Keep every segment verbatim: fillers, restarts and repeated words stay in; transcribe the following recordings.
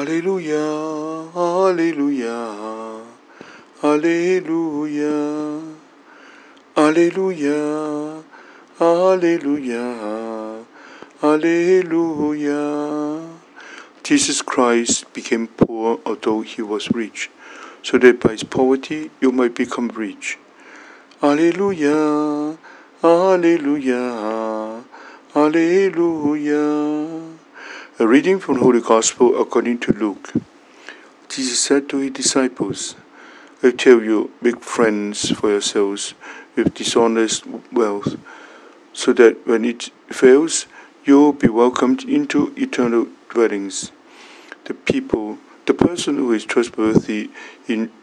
Hallelujah, hallelujah, hallelujah, hallelujah, hallelujah, hallelujah. Jesus Christ became poor although he was rich, so that by his poverty you might become rich. Hallelujah, hallelujah, hallelujah. A reading from the Holy Gospel according to Luke. Jesus said to his disciples, I tell you, make friends for yourselves with dishonest wealth, so that when it fails, you will be welcomed into eternal dwellings. The people, the person who is trustworthy in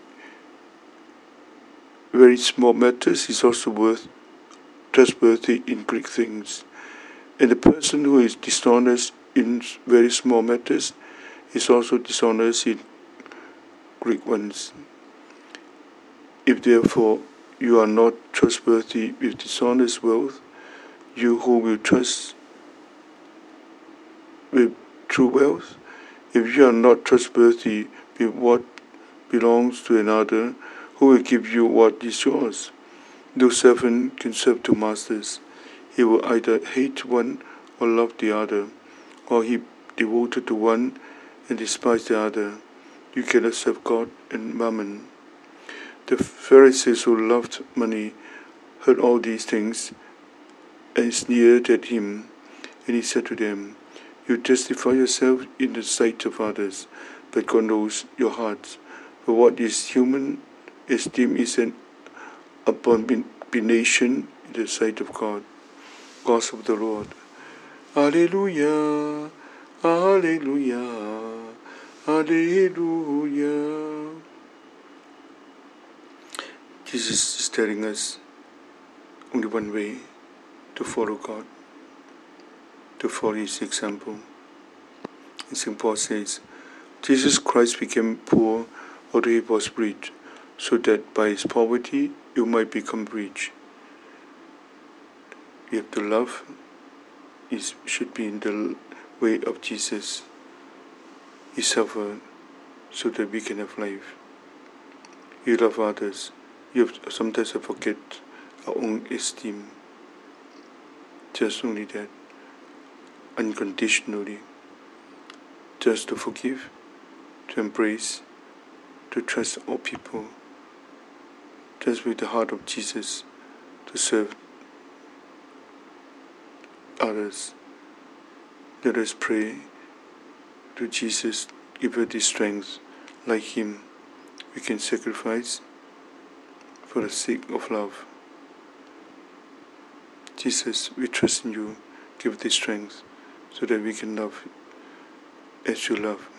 very small matters is also worth trustworthy in great things. And the person who is dishonest in very small matters is also dishonest in great ones. If therefore you are not trustworthy with dishonest wealth, you who will trust with true wealth, if you are not trustworthy with what belongs to another, who will give you what is yours? No servant can serve two masters. He will either hate one or love the other, or he devoted to one and despise the other. You cannot serve God and mammon. The Pharisees who loved money heard all these things and sneered at him. And he said to them, You justify yourself in the sight of others, but God knows your hearts. For what is human esteem is an abomination in the sight of God. Gospel of the Lord. Hallelujah, hallelujah, hallelujah. Jesus is telling us only one way to follow God, to follow his example. And Saint Paul says, Jesus Christ became poor although he was rich, so that by his poverty you might become rich. We have to love. It should be in the way of Jesus. He suffered so that we can have life. You love others. You have to, sometimes I forget our own esteem. Just only that. Unconditionally. Just to forgive, to embrace, to trust all people. Just with the heart of Jesus to serve others. Let us pray to Jesus, give us the strength. Like him, we can sacrifice for the sake of love. Jesus, we trust in you. Give the strength so that we can love as you love.